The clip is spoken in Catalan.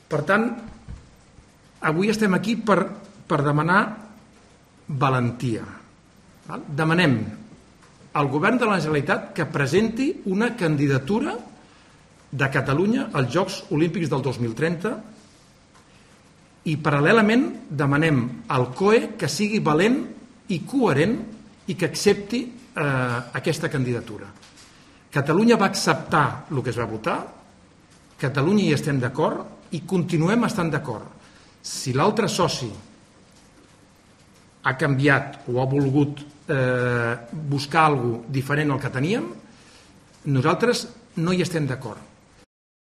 Per tant, avui estem aquí per demanar valentia. Demanem al govern de la Generalitat que presenti una candidatura de Catalunya als Jocs Olímpics del 2030 i paral·lelament demanem al COE que sigui valent i coherent i que accepti aquesta candidatura. Catalunya va acceptar el que es va votar, Catalunya hi estem d'acord i continuem estant d'acord. Si l'altre soci ha canviat o ha volgut buscar alguna cosa diferent al que teníem, nosaltres no hi estem d'acord.